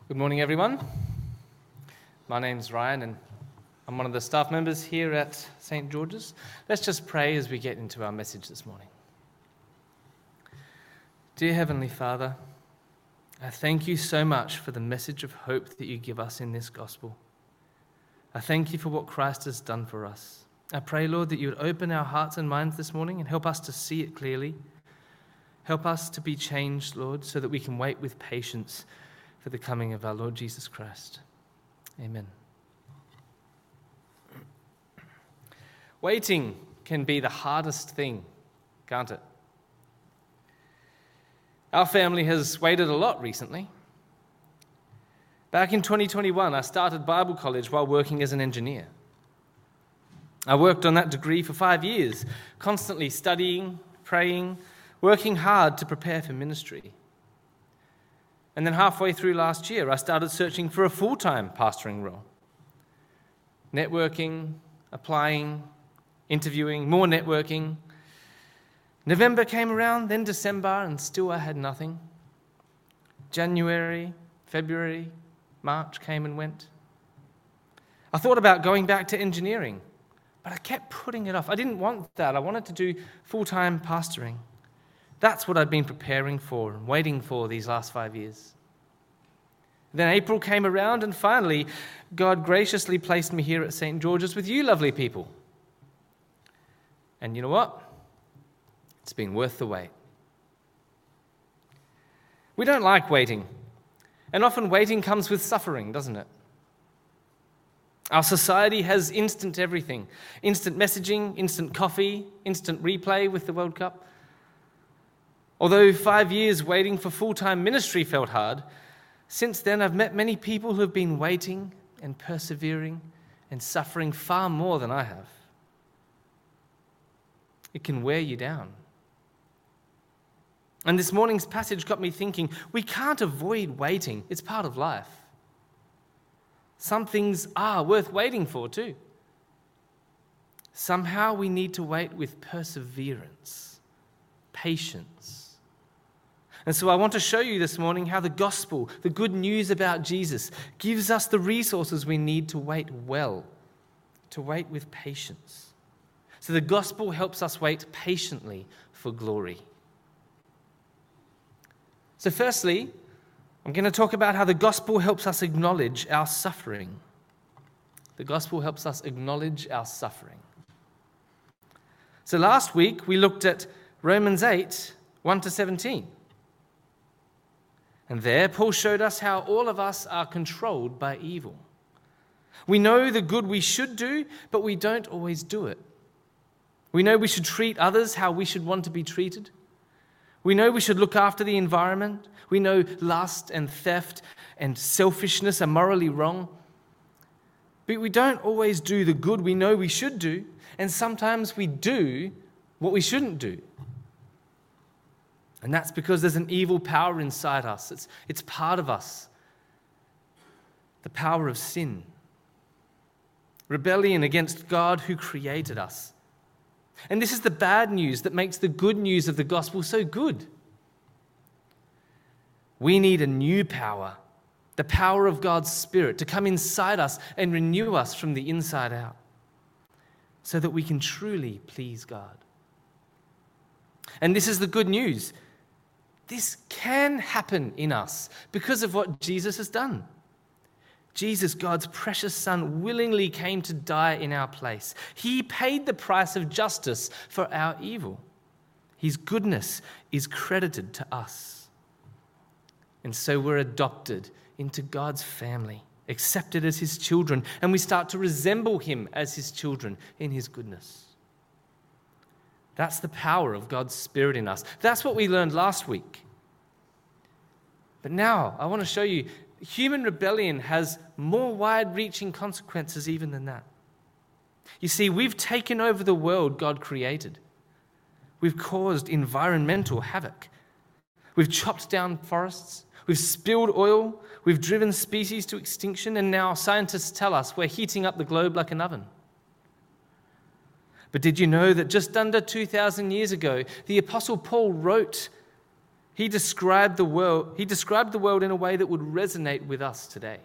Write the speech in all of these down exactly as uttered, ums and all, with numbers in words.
Good morning, everyone. My name's Ryan, and I'm one of the staff members here at Saint George's. Let's just pray as we get into our message this morning. Dear Heavenly Father, I thank you so much for the message of hope that you give us in this gospel. I thank you for what Christ has done for us. I pray, Lord, that you would open our hearts and minds this morning and help us to see it clearly. Help us to be changed, Lord, so that we can wait with patience for the coming of our Lord Jesus Christ. Amen. Waiting can be the hardest thing, can't it? Our family has waited a lot recently. Back in twenty twenty-one, I started Bible college while working as an engineer. I worked on that degree for five years, constantly studying, praying, working hard to prepare for ministry. And then halfway through last year, I started searching for a full-time pastoring role. Networking, applying, interviewing, more networking. November came around, then December, and still I had nothing. January, February, March came and went. I thought about going back to engineering, but I kept putting it off. I didn't want that. I wanted to do full-time pastoring. That's what I'd been preparing for and waiting for these last five years. Then April came around, and finally, God graciously placed me here at Saint George's with you lovely people. And you know what? It's been worth the wait. We don't like waiting, and often waiting comes with suffering, doesn't it? Our society has instant everything. Instant messaging, instant coffee, instant replay with the World Cup. Although five years waiting for full-time ministry felt hard, since then I've met many people who have been waiting and persevering and suffering far more than I have. It can wear you down. And this morning's passage got me thinking, we can't avoid waiting. It's part of life. Some things are worth waiting for too. Somehow we need to wait with perseverance, patience. And so I want to show you this morning how the gospel, the good news about Jesus, gives us the resources we need to wait well, to wait with patience. So the gospel helps us wait patiently for glory. So firstly, I'm going to talk about how the gospel helps us acknowledge our suffering. The gospel helps us acknowledge our suffering. So last week we looked at Romans eight, one to seventeen. And there, Paul showed us how all of us are controlled by evil. We know the good we should do, but we don't always do it. We know we should treat others how we should want to be treated. We know we should look after the environment. We know lust and theft and selfishness are morally wrong. But we don't always do the good we know we should do, and sometimes we do what we shouldn't do. And that's because there's an evil power inside us. It's, it's part of us. The power of sin. Rebellion against God who created us. And this is the bad news that makes the good news of the gospel so good. We need a new power, the power of God's Spirit, to come inside us and renew us from the inside out, so that we can truly please God. And this is the good news. This can happen in us because of what Jesus has done. Jesus, God's precious Son, willingly came to die in our place. He paid the price of justice for our evil. His goodness is credited to us. And so we're adopted into God's family, accepted as his children, and we start to resemble him as his children in his goodness. That's the power of God's Spirit in us. That's what we learned last week. But now I want to show you human rebellion has more wide-reaching consequences even than that. You see, we've taken over the world God created. We've caused environmental havoc. We've chopped down forests. We've spilled oil. We've driven species to extinction. And now scientists tell us we're heating up the globe like an oven. But did you know that just under two thousand years ago, the Apostle Paul wrote he described the world, he described the world in a way that would resonate with us today.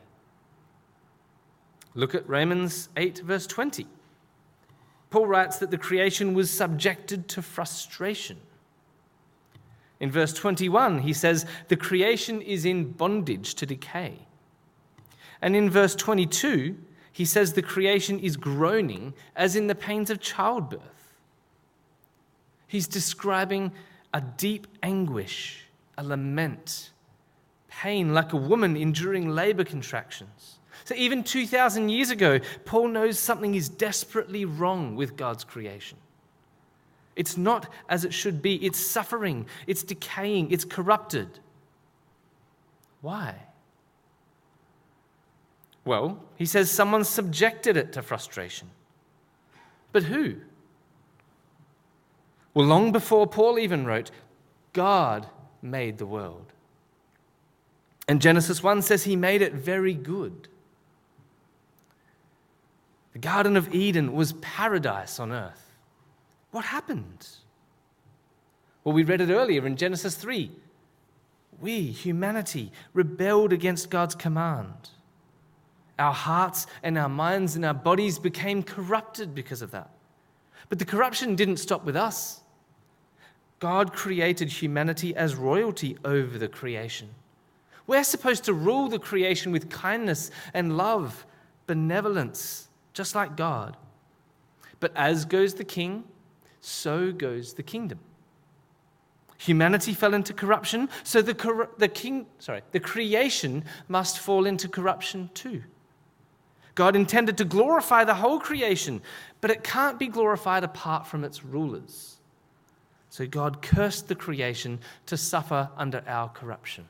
Look at Romans eight, verse twenty. Paul writes that the creation was subjected to frustration. In verse twenty-one, he says, the creation is in bondage to decay. And in verse twenty-two, he says the creation is groaning as in the pains of childbirth. He's describing a deep anguish, a lament, pain like a woman enduring labor contractions. So even two thousand years ago, Paul knows something is desperately wrong with God's creation. It's not as it should be. It's suffering. It's decaying. It's corrupted. Why? Well, he says someone subjected it to frustration. But who? Well, long before Paul even wrote, God made the world. And Genesis one says he made it very good. The Garden of Eden was paradise on earth. What happened? Well, we read it earlier in Genesis three. We, humanity, rebelled against God's command. Our hearts and our minds and our bodies became corrupted because of that. But the corruption didn't stop with us. God created humanity as royalty over the creation. We're supposed to rule the creation with kindness and love, benevolence, just like God. But as goes the king, so goes the kingdom. Humanity fell into corruption, so the cor- the king, sorry, the creation must fall into corruption too. God intended to glorify the whole creation, but it can't be glorified apart from its rulers. So God cursed the creation to suffer under our corruption.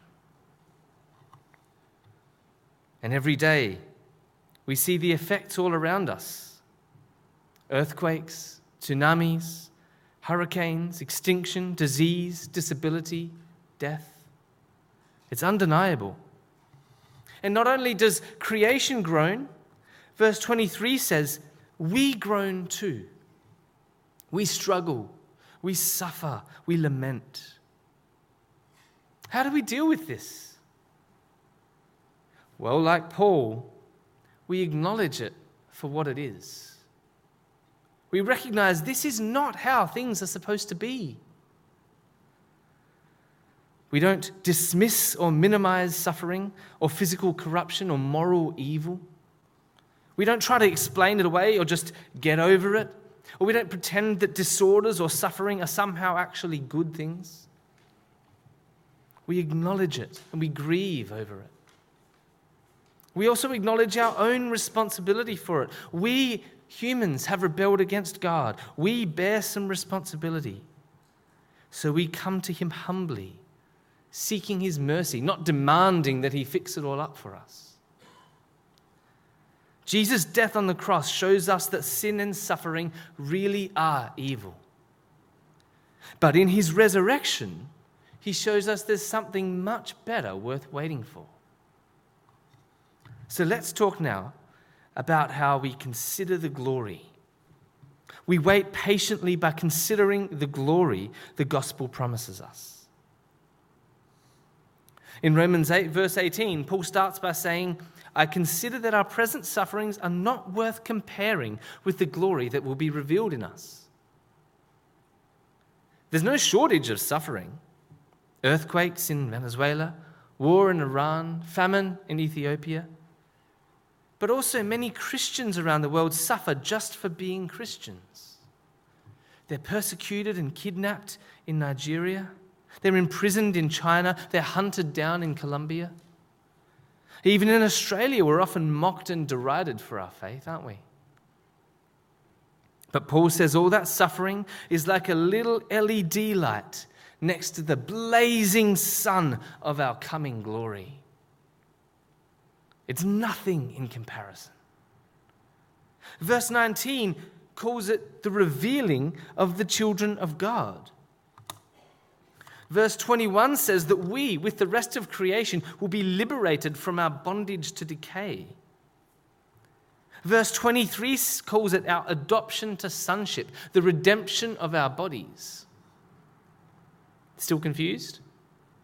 And every day, we see the effects all around us. Earthquakes, tsunamis, hurricanes, extinction, disease, disability, death. It's undeniable. And not only does creation groan, verse twenty-three says, we groan too. We struggle, we suffer, we lament. How do we deal with this? Well, like Paul, we acknowledge it for what it is. We recognize this is not how things are supposed to be. We don't dismiss or minimize suffering or physical corruption or moral evil. We don't try to explain it away or just get over it. Or we don't pretend that disorders or suffering are somehow actually good things. We acknowledge it and we grieve over it. We also acknowledge our own responsibility for it. We humans have rebelled against God. We bear some responsibility. So we come to him humbly, seeking his mercy, not demanding that he fix it all up for us. Jesus' death on the cross shows us that sin and suffering really are evil. But in his resurrection, he shows us there's something much better worth waiting for. So let's talk now about how we consider the glory. We wait patiently by considering the glory the gospel promises us. In Romans eight, verse eighteen, Paul starts by saying, I consider that our present sufferings are not worth comparing with the glory that will be revealed in us. There's no shortage of suffering. Earthquakes in Venezuela, war in Iran, famine in Ethiopia. But also many Christians around the world suffer just for being Christians. They're persecuted and kidnapped in Nigeria. They're imprisoned in China. They're hunted down in Colombia. Even in Australia, we're often mocked and derided for our faith, aren't we? But Paul says all that suffering is like a little L E D light next to the blazing sun of our coming glory. It's nothing in comparison. Verse nineteen calls it the revealing of the children of God. Verse twenty-one says that we, with the rest of creation, will be liberated from our bondage to decay. Verse twenty-three calls it our adoption to sonship, the redemption of our bodies. Still confused?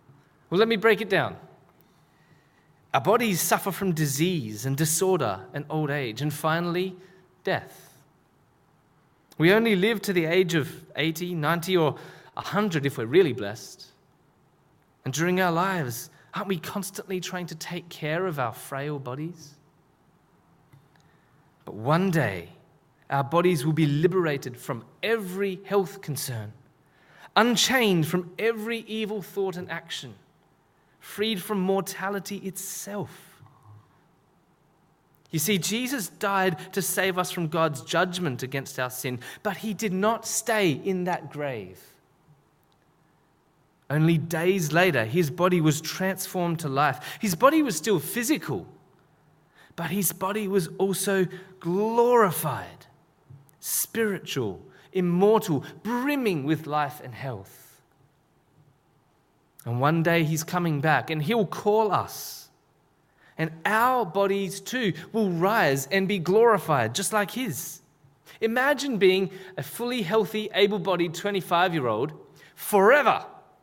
Well, let me break it down. Our bodies suffer from disease and disorder and old age, and finally, death. We only live to the age of eighty, ninety, or one hundred if we're really blessed. And during our lives, aren't we constantly trying to take care of our frail bodies? But one day, our bodies will be liberated from every health concern, unchained from every evil thought and action, freed from mortality itself. You see, Jesus died to save us from God's judgment against our sin, but he did not stay in that grave. Only days later, his body was transformed to life. His body was still physical, but his body was also glorified, spiritual, immortal, brimming with life and health. And one day he's coming back and he'll call us. And our bodies too will rise and be glorified just like his. Imagine being a fully healthy, able-bodied twenty-five-year-old forever.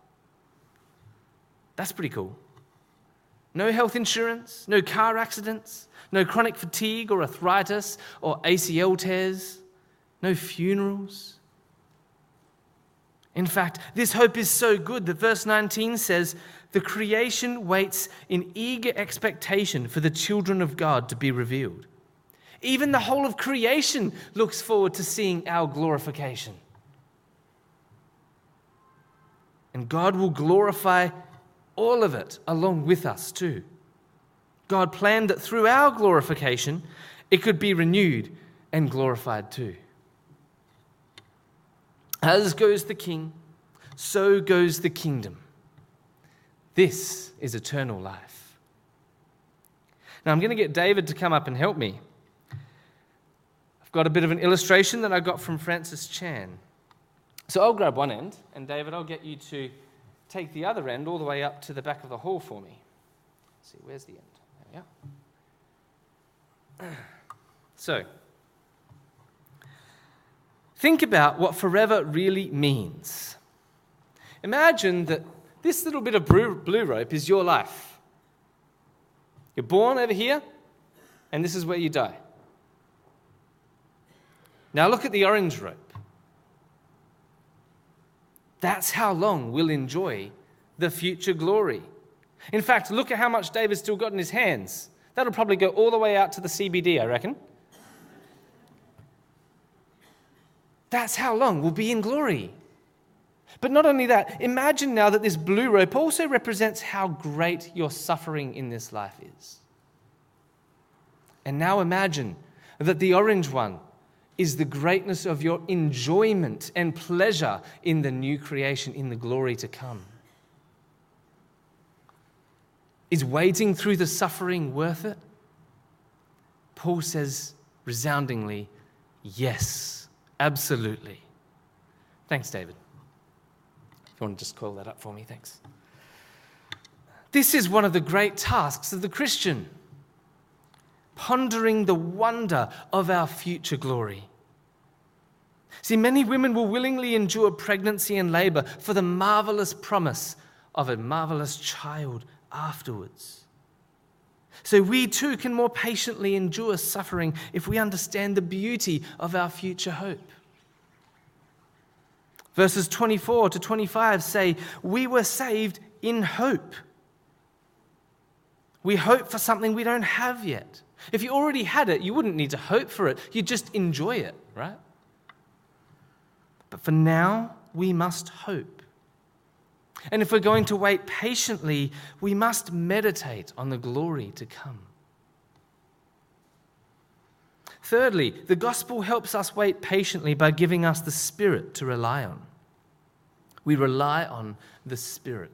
That's pretty cool. No health insurance, no car accidents, no chronic fatigue or arthritis or A C L tears, no funerals. In fact, this hope is so good that verse nineteen says, the creation waits in eager expectation for the children of God to be revealed. Even the whole of creation looks forward to seeing our glorification. And God will glorify all of it along with us too. God planned that through our glorification, it could be renewed and glorified too. As goes the king, so goes the kingdom. This is eternal life. Now I'm going to get David to come up and help me. I've got a bit of an illustration that I got from Francis Chan. So I'll grab one end, and David, I'll get you to take the other end all the way up to the back of the hall for me. Let's see, where's the end? There we are. So, think about what forever really means. Imagine that this little bit of blue rope is your life. You're born over here, and this is where you die. Now look at the orange rope. That's how long we'll enjoy the future glory. In fact, look at how much David's still got in his hands. That'll probably go all the way out to the C B D, I reckon. That's how long we'll be in glory. But not only that, imagine now that this blue rope also represents how great your suffering in this life is. And now imagine that the orange one is the greatness of your enjoyment and pleasure in the new creation, in the glory to come. Is wading through the suffering worth it? Paul says resoundingly, yes, absolutely. Thanks, David. If you want to just call that up for me, thanks. This is one of the great tasks of the Christian. Pondering the wonder of our future glory. See, many women will willingly endure pregnancy and labor for the marvelous promise of a marvelous child afterwards. So we too can more patiently endure suffering if we understand the beauty of our future hope. Verses twenty-four to twenty-five say, we were saved in hope. We hope for something we don't have yet. If you already had it, you wouldn't need to hope for it. You'd just enjoy it, right? But for now, we must hope. And if we're going to wait patiently, we must meditate on the glory to come. Thirdly, the gospel helps us wait patiently by giving us the Spirit to rely on. We rely on the Spirit.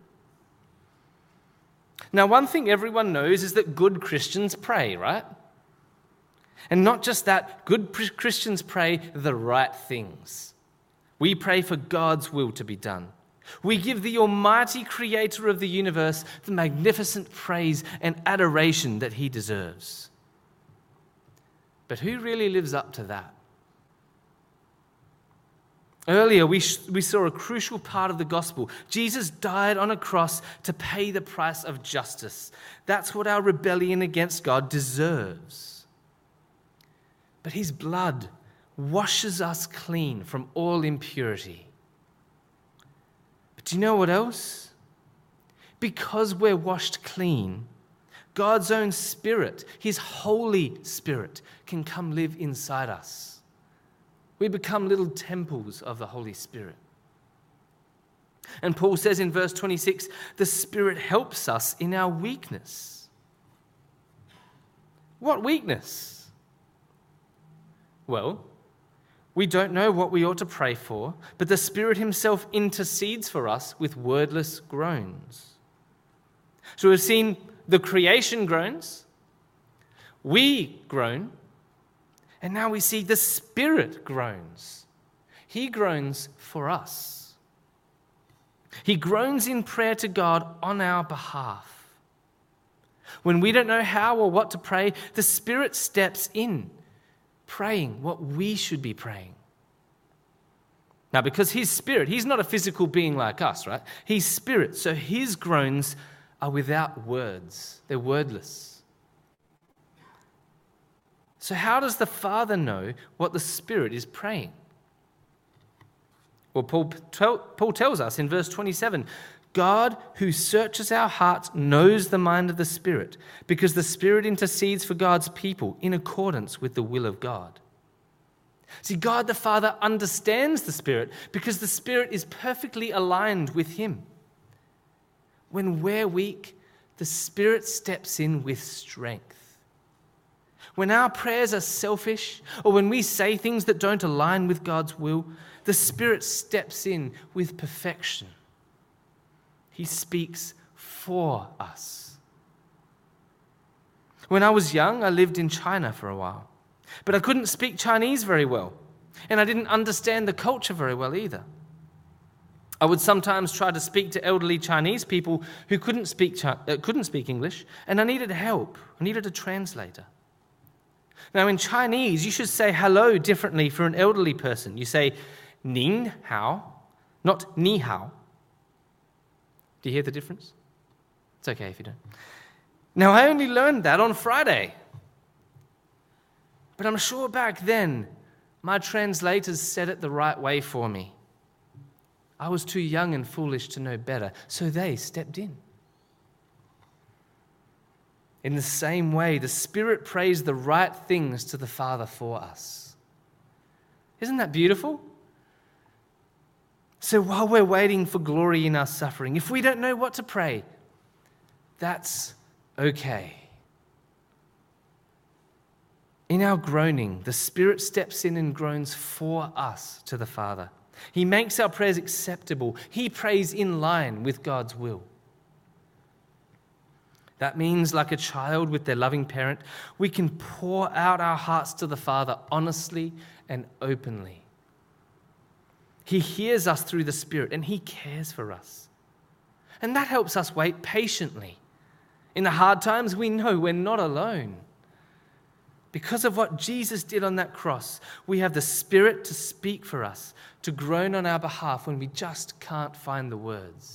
Now, one thing everyone knows is that good Christians pray, right? And not just that, good Christians pray the right things. We pray for God's will to be done. We give the almighty creator of the universe the magnificent praise and adoration that he deserves. But who really lives up to that? Earlier, we, sh- we saw a crucial part of the gospel. Jesus died on a cross to pay the price of justice. That's what our rebellion against God deserves. But his blood washes us clean from all impurity. But do you know what else? Because we're washed clean, God's own Spirit, his Holy Spirit, can come live inside us. We become little temples of the Holy Spirit. And Paul says in verse twenty-six, the Spirit helps us in our weakness. What weakness? Well, we don't know what we ought to pray for, but the Spirit himself intercedes for us with wordless groans. So we've seen the creation groans, we groan, and now we see the Spirit groans. He groans for us. He groans in prayer to God on our behalf. When we don't know how or what to pray, the Spirit steps in, praying what we should be praying. Now, because his Spirit, he's not a physical being like us, right? He's Spirit, so his groans are without words. They're wordless. So how does the Father know what the Spirit is praying? Well, Paul, Paul tells us in verse twenty-seven, God who searches our hearts knows the mind of the Spirit, because the Spirit intercedes for God's people in accordance with the will of God. See, God the Father understands the Spirit because the Spirit is perfectly aligned with him. When we're weak, the Spirit steps in with strength. When our prayers are selfish, or when we say things that don't align with God's will, the Spirit steps in with perfection. He speaks for us. When I was young, I lived in China for a while, but I couldn't speak Chinese very well, and I didn't understand the culture very well either. I would sometimes try to speak to elderly Chinese people who couldn't speak, Chi- uh, couldn't speak English, and I needed help. I needed a translator. Now, in Chinese, you should say hello differently for an elderly person. You say, Ning hao, not ni hao. Do you hear the difference? It's okay if you don't. Now, I only learned that on Friday. But I'm sure back then, my translators said it the right way for me. I was too young and foolish to know better, so they stepped in. In the same way, the Spirit prays the right things to the Father for us. Isn't that beautiful? So while we're waiting for glory in our suffering, if we don't know what to pray, that's okay. In our groaning, the Spirit steps in and groans for us to the Father. He makes our prayers acceptable. He prays in line with God's will. That means, like a child with their loving parent, we can pour out our hearts to the Father honestly and openly. He hears us through the Spirit, and he cares for us. And that helps us wait patiently. In the hard times, we know we're not alone. Because of what Jesus did on that cross, we have the Spirit to speak for us, to groan on our behalf when we just can't find the words.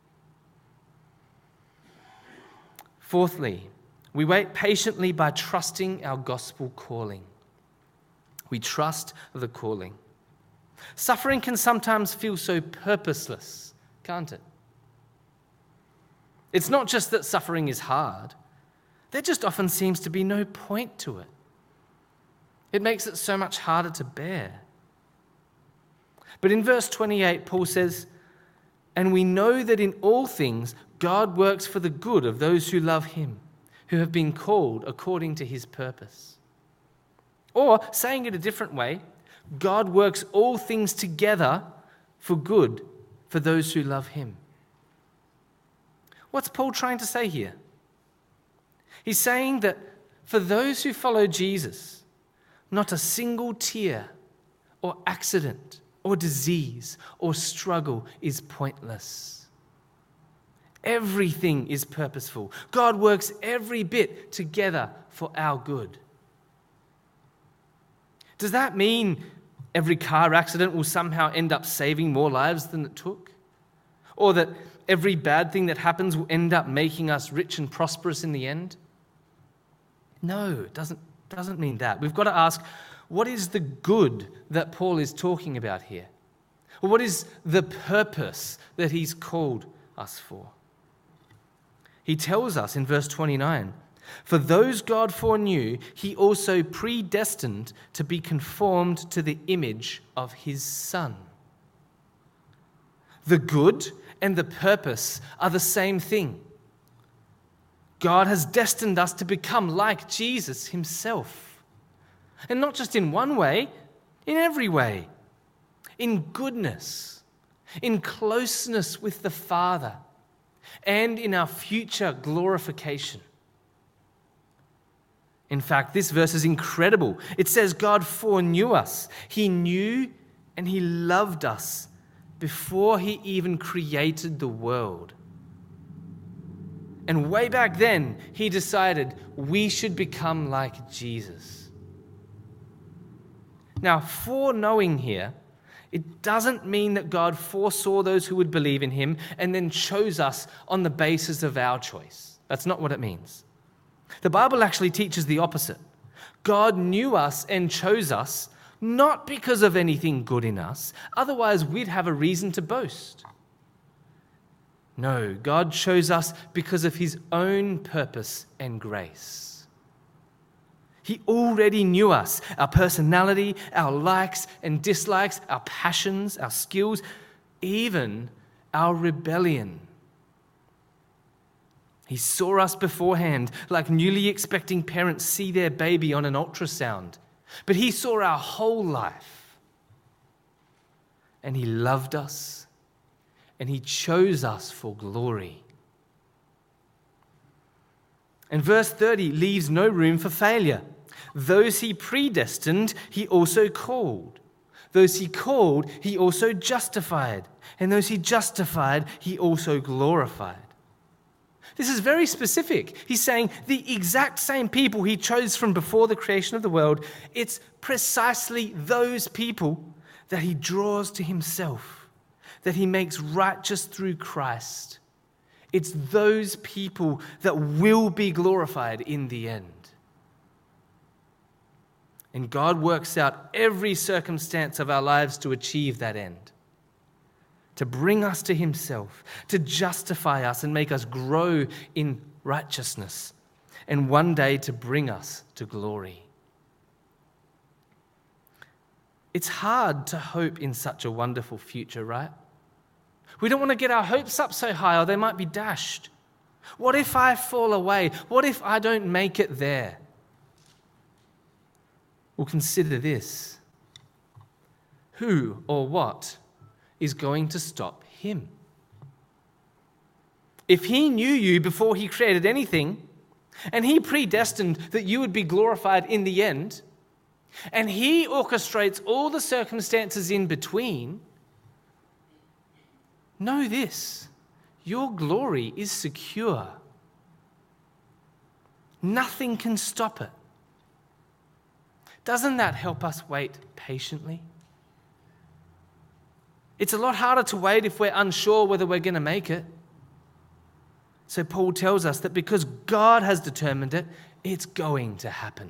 Fourthly, we wait patiently by trusting our gospel calling. We trust the calling. Suffering can sometimes feel so purposeless, can't it? It's not just that suffering is hard. There just often seems to be no point to it. It makes it so much harder to bear. But in verse twenty-eight, Paul says, "And we know that in all things God works for the good of those who love him, who have been called according to his purpose." Or, saying it a different way, God works all things together for good for those who love him. What's Paul trying to say here? He's saying that for those who follow Jesus, not a single tear or accident or disease or struggle is pointless. Everything is purposeful. God works every bit together for our good. Does that mean every car accident will somehow end up saving more lives than it took? Or that every bad thing that happens will end up making us rich and prosperous in the end? No, it doesn't, doesn't mean that. We've got to ask, what is the good that Paul is talking about here? Or what is the purpose that he's called us for? He tells us in verse twenty-nine, "For those God foreknew, he also predestined to be conformed to the image of his Son." The good and the purpose are the same thing. God has destined us to become like Jesus himself. And not just in one way, in every way. In goodness, in closeness with the Father, and in our future glorification. In fact, this verse is incredible. It says God foreknew us. He knew and he loved us before he even created the world. And way back then, he decided we should become like Jesus. Now, foreknowing here, it doesn't mean that God foresaw those who would believe in him and then chose us on the basis of our choice. That's not what it means. The Bible actually teaches the opposite. God knew us and chose us not because of anything good in us, otherwise we'd have a reason to boast. No, God chose us because of his own purpose and grace. He already knew us, our personality, our likes and dislikes, our passions, our skills, even our rebellion. He saw us beforehand, like newly expecting parents see their baby on an ultrasound. But he saw our whole life. And he loved us. And he chose us for glory. And verse thirty leaves no room for failure. Those he predestined, he also called. Those he called, he also justified. And those he justified, he also glorified. This is very specific. He's saying the exact same people he chose from before the creation of the world, it's precisely those people that he draws to himself, that he makes righteous through Christ. It's those people that will be glorified in the end. And God works out every circumstance of our lives to achieve that end. To bring us to himself, to justify us and make us grow in righteousness, and one day to bring us to glory. It's hard to hope in such a wonderful future, right? We don't want to get our hopes up so high or they might be dashed. What if I fall away? What if I don't make it there? Well, consider this. Who or what is going to stop him? If he knew you before he created anything, and he predestined that you would be glorified in the end, and he orchestrates all the circumstances in between, know this, your glory is secure. Nothing can stop it. Doesn't that help us wait patiently? It's a lot harder to wait if we're unsure whether we're going to make it. So Paul tells us that because God has determined it, it's going to happen.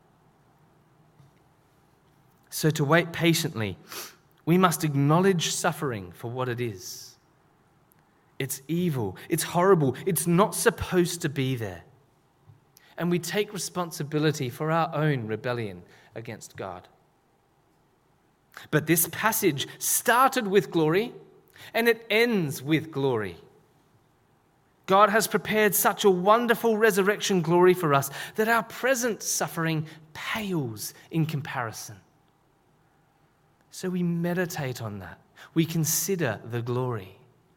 So to wait patiently, we must acknowledge suffering for what it is. It's evil, it's horrible, it's not supposed to be there. And we take responsibility for our own rebellion against God. But this passage started with glory and it ends with glory. God has prepared such a wonderful resurrection glory for us that our present suffering pales in comparison. So we meditate on that. We consider the glory.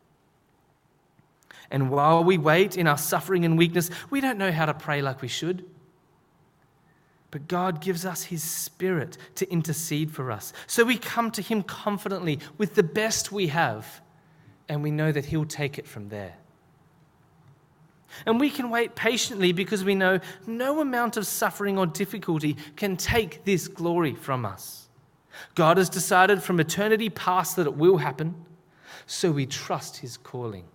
And while we wait in our suffering and weakness, we don't know how to pray like we should. But God gives us his Spirit to intercede for us. So we come to him confidently with the best we have, and we know that he'll take it from there. And we can wait patiently because we know no amount of suffering or difficulty can take this glory from us. God has decided from eternity past that it will happen, so we trust his calling.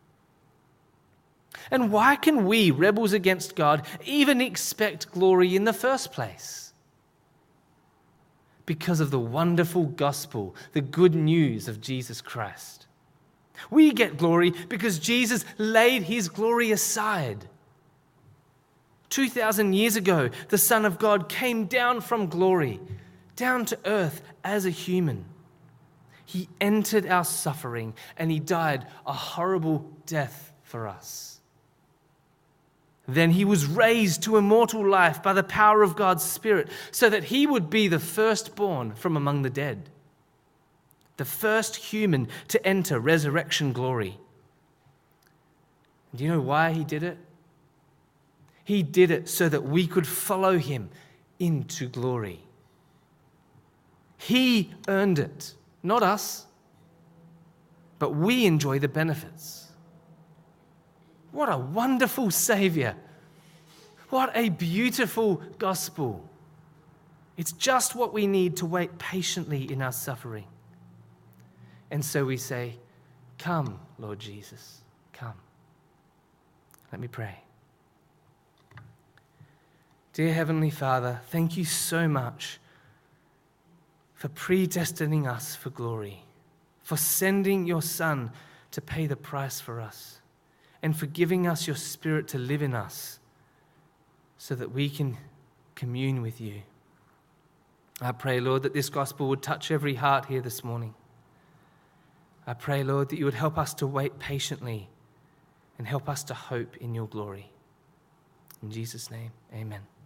And why can we, rebels against God, even expect glory in the first place? Because of the wonderful gospel, the good news of Jesus Christ. We get glory because Jesus laid his glory aside. two thousand years ago, the Son of God came down from glory, down to earth as a human. He entered our suffering and he died a horrible death for us. Then he was raised to immortal life by the power of God's Spirit so that he would be the firstborn from among the dead, the first human to enter resurrection glory. Do you know why he did it? He did it so that we could follow him into glory. He earned it, not us, but we enjoy the benefits. What a wonderful Savior. What a beautiful gospel. It's just what we need to wait patiently in our suffering. And so we say, come, Lord Jesus, come. Let me pray. Dear Heavenly Father, thank you so much for predestining us for glory, for sending your Son to pay the price for us, and for giving us your Spirit to live in us so that we can commune with you. I pray, Lord, that this gospel would touch every heart here this morning. I pray, Lord, that you would help us to wait patiently and help us to hope in your glory. In Jesus' name, amen.